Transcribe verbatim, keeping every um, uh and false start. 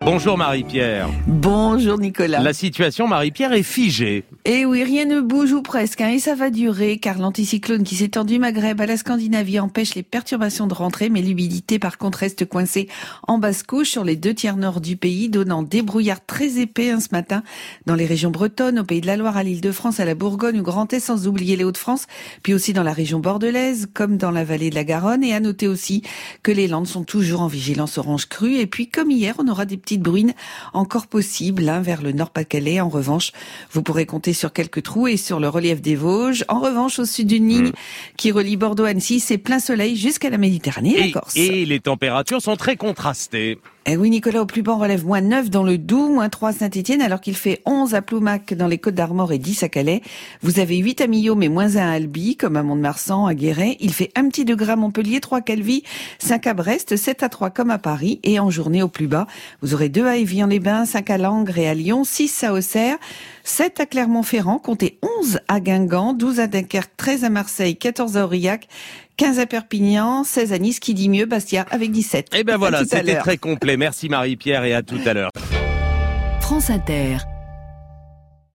Bonjour Marie-Pierre. Bonjour Nicolas. La situation, Marie-Pierre, est figée. Et oui, rien ne bouge ou presque, hein, et ça va durer, car l'anticyclone qui s'étend du Maghreb à la Scandinavie empêche les perturbations de rentrée, mais l'humidité par contre reste coincée en basse couche sur les deux tiers nord du pays, donnant des brouillards très épais hein, ce matin dans les régions bretonnes, au Pays de la Loire, à l'Île-de-France, à la Bourgogne, au Grand Est, sans oublier les Hauts-de-France, puis aussi dans la région bordelaise, comme dans la vallée de la Garonne, et à noter aussi que les Landes sont toujours en vigilance orange crue, et puis comme hier, on aura des petites bruines encore possibles hein, vers le Nord-Pas-de-Calais. En revanche, vous pourrez compter sur quelques trous et sur le relief des Vosges. En revanche, au sud d'une ligne mmh. qui relie Bordeaux à Annecy, c'est plein soleil jusqu'à la Méditerranée et, et la Corse. Et les températures sont très contrastées. Eh oui, Nicolas, au plus bas, on relève moins neuf dans le Doubs, moins trois à Saint-Étienne, alors qu'il fait onze à Ploumac dans les Côtes-d'Armor et dix à Calais. Vous avez huit à Millau, mais moins un à Albi, comme à Mont-de-Marsan, à Guéret. Il fait un petit degré à Montpellier, trois à Calvi, cinq à Brest, sept à Troyes comme à Paris. Et en journée, au plus bas, vous aurez deux à Évian-les-Bains, cinq à Langres et à Lyon, six à Auxerre, sept à Clermont-Ferrand, comptez onze à Guingamp, douze à Dunkerque, treize à Marseille, quatorze à Aurillac, quinze à Perpignan, seize à Nice, qui dit mieux, Bastia avec dix-sept. Eh ben voilà, c'était très complet. Merci Marie-Pierre et à tout à l'heure. France Inter.